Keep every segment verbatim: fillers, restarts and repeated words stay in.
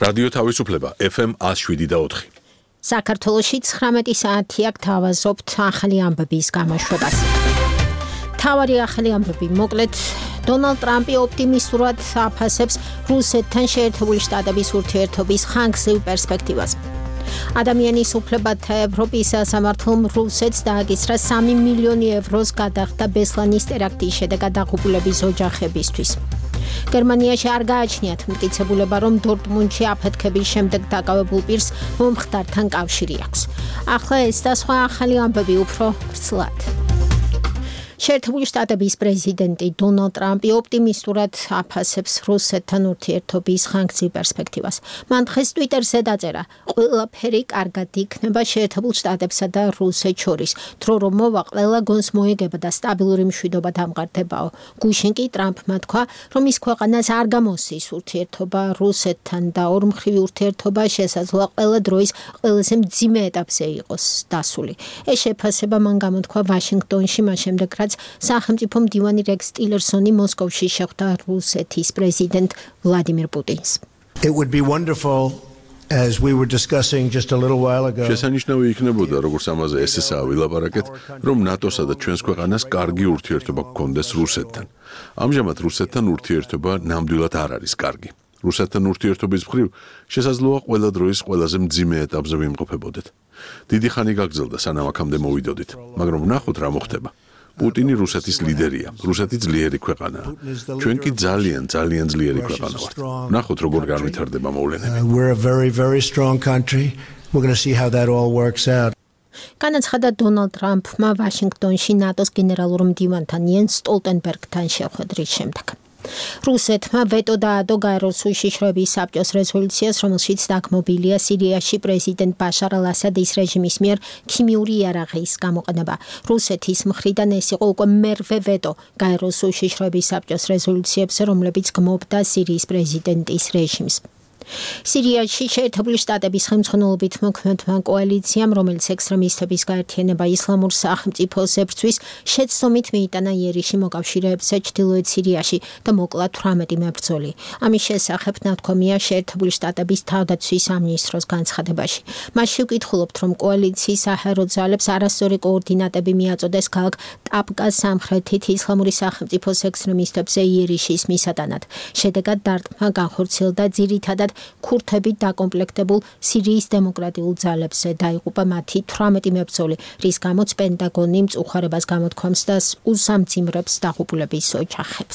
რადიო თავისუფლება F M one oh seven და four. საქართველოში ცხრამეტი საათი აქ თავაზობთ ახალი ამბების გამოშვებას. თავარი ახალი ამბები მოკლედ დონალდ ტრამპი ოპტიმისტურად აფასებს რუსეთთან შეერთებული შტატების ურთიერთობის ხანგრძლივ პერსპექტივას. ადამიანის უფლებათა ევროპის სასამართლომ რუსეთს დააკისრა სამი მილიონი ევროს გადახდა ბესლანის ტერაქტის შედეგად დაღუპულების ოჯახებისთვის. გერმანიაში არ გააჩნიათ მტკიცებულება, რომ დორტმუნდში აფეთქების შემდეგ დაკავებულ პირს მომხდართან კავშირი აქვს. ახლა ეს და სხვა ახალი ამბები უფრო ვრცლად. შეერთებული შტატების პრეზიდენტი დონალდ ტრამპი ოპტიმისტურად აფასებს რუსეთთან ურთიერთობის ხანგრძლივ პერსპექტივას. მან დღეს ტვიტერზე დაწერა: ყველაფერი კარგად იქნება შეერთებულ შტატებსა და რუსეთს შორის. დრო რომ მოვა, ყველა გონს მოეგება და სტაბილური მშვიდობა დამყარდებაო. გუშინ კი ტრამპმა თქვა, რომ ის ქვეყანას არ გამოსცის ურთიერთობა რუსეთთან და ორმხრივი ურთიერთობა შესაძლოა ყველა დროის ყველაზე მძიმე ეტაპზე იყოს დასული. ეს შეფასება მან გამოთქვა ვაშინგტონში, მას შემდეგ რაც სახელმწიფო მდივანი რეკს ტილერსონი მოსკოვში შეხვდა რუსეთის პრეზიდენტ ვლადიმირ პუტინს. It would be wonderful, as we were discussing just a little while ago. შესანიშნავი იქნებოდა, როგორც ამაზე ესესაა ვილაპარაკეთ, რომ ნატოსა და ჩვენს ქვეყანას კარგი ურთიერთობა გქონდეს რუსეთთან. ამჟამად რუსეთთან ურთიერთობა ნამდვილად არ არის კარგი. რუსეთთან ურთიერთობის მხრივ შესაძლოა ყველა დროის ყველაზე მძიმე ეტაპზე ვიმყოფებოდეთ. დიდი ხანი გაგრძელდა, სანამ აქამდე მოვიდოდით, მაგრამ ვნახოთ რა მოხდება. პუტინი რუსეთის ლიდერია, რუსეთი ძლიერი ქვეყანაა. ჩვენ კი ძალიან, ძალიან ძლიერი ქვეყანა ვართ. ვნახოთ როგორ განვითარდება მოვლენები. Uh, we're a very, very strong country. We're going to see how that all works out. განაცხადა დონალდ ტრამპმა ვაშინგტონში ნატოს გენერალურ მდივანთან იენს სტოლტენბერგთან შეხვედრის შემდეგ. რუსეთმა ვეტო დაადო გაეროს უშიშროების საბჭოს რეზოლუციას, რომელშიც დაგმობილია სირიაში პრეზიდენტ ბაშარ ალ-ასადის რეჟიმის მიერ ქიმიური იარაღის გამოყენება. რუსეთის მხრიდან ეს იყო უკვე მერვე ვეტო გაეროს უშიშროების საბჭოს რეზოლუციებზე, რომლებიც გმობდა სირიის პრეზიდენტის რეჟიმს. სირიაში შეერთებული შტატების ხელმძღვანელობით მოქმედმა კოალიციამ, რომელიც ექსტრემისტების გაერთიანება ისლამურ სახელმწიფოს ებრძვის, შეცდომით მიიტანა იერიში მოკავშირეებზე ჩრდილოეთ სირიაში და მოკლა თვრამეტი მებრძოლი. ამის შესახებ ნათქვამია შეერთებული შტატების თავდაცვის სამინისტროს განცხადებაში. მასში ვკითხულობთ, რომ კოალიციის საჰაერო ძალებს არასწორი კოორდინატები მიაწოდეს ქალაქ ტაბკას სამხრეთით ისლამური სახელმწიფოს ექსტრემისტებზე იერიშის მისატანად. შედეგად დარტყმა განხორციელდა ძირითადად ქურთებით დაკომპლექტებულ სირიის დემოკრატიულ ძალებზე, დაიღუპა მათი თვრამეტი მებრძოლი, რის გამოც პენტაგონი მწუხარებას გამოთქვამს და უსამძიმრებს დაღუპულების ოჯახებს.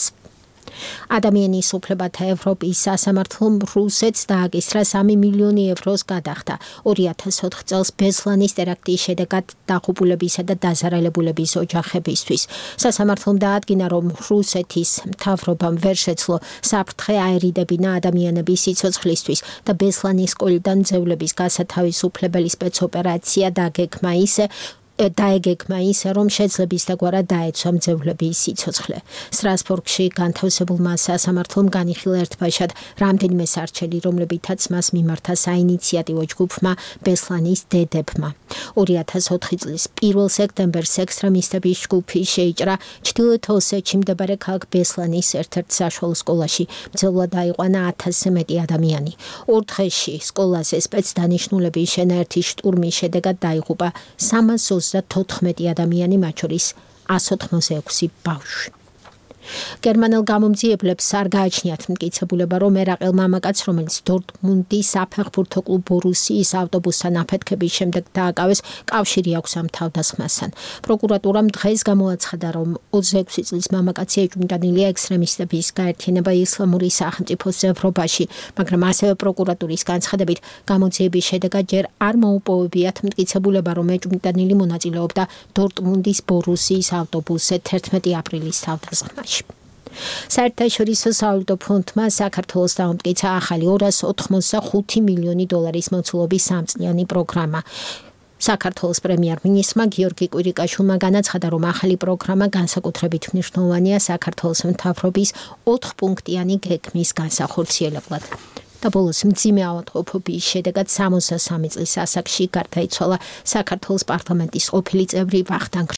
ადამიანის უფლებათა ევროპის სასამართლომ რუსეთს დააკისრა სამი მილიონი ევროს გადახდა ორი ათას ოთხ წელს ბესლანის ტერაქტის შედეგად დაღუპულებისა და დაზარალებულების ოჯახებისთვის. სასამართლომ დაადგინა, რომ რუსეთის მთავრობამ ვერ შეძლო საფრთხე აერიდებინა ადამიანების სიცოცხლისთვის და ბესლანის სკოლიდან ძევლების გასათავისუფლებელი სპეცოპერაცია დაგეგმა ისე, დაეგეგმა ისე, რომ შეძლების დაგვარად დაეცვა მძევლების სიცოცხლე. სტრასბურგში განთავსებულმა სასამართლომ განიხილა ერთბაშად რამდენიმე სარჩელი, რომლებითაც მას მიმართა საინიციატივო ჯგუფმა ბესლანის დედებმა. ორი ათას ოთხი წლის პირველ სექტემბერს ექსტრემისტების ჯგუფი შეიჭრა ჩრდილოეთ ოსეთში მდებარე ქალაქ ბესლანის ერთ-ერთ საშუალო სკოლაში. მძევლად დაიყვანა ათასზე მეტი ადამიანი. ორ დღეში სკოლაზე სპეცდანიშნულების შენაერთი შტურმის შედეგად დაიღუპა სამას ოცდათოთხმეტი ადამიანი, მათ შორის ასი ათმოცდაექვსი ბავშვი. გერმანელ გამომძიებლებს არ გააჩნიათ მტკიცებულება, რომ ერაყელ მამაკაც, რომელიც დორტმუნდის საფეხბურთო კლუბ ბორუსიის ავტობუსთან აფეთქების შემდეგ დააკავეს, კავშირი აქვს ამ თავდასხმასთან. პროკურატურამ დღეს გამოაცხადა, რომ ოცდაექვსი წლის მამაკაცი ეჭვმიტანილია ექსტრემისტების გაერთიანება ისლამური სახელმწიფოს ევროპაში, მაგრამ ასევე პროკურატურის განცხადებით გამოძიების შედეგად ჯერ არ მოუპოვებიათ მტკიცებულება, რომ ეჭვმიტანილი მონაწილეობდა დორტმუნდის ბორუსიის ავტობუსზე თერთმეტი აპრილის თავდასხმაში. საერთაშორისო სავალუტო ფონდმა საქართველოს დაამტკიცა ახალი ორას ოთხმოცდახუთი მილიონი დოლარის მოცულობის სამწლიანი პროგრამა. საქართველოს პრემიერ-მინისტრმა გიორგი კვირიკაშვილმა განაცხადა, რომ ახალი პროგრამა განსაკუთრებით მნიშვნელოვანია საქართველოს მთავრობის ოთხპუნქტიანი გეგმის განსახორციელებლად. და ბოლოს მძიმე ავადმყოფობის შედეგად სამოცდასამი წლის ასაკში გარდაიცვალა საქართველოს პარლამენტის ყოფილი წევრი ვახტანგ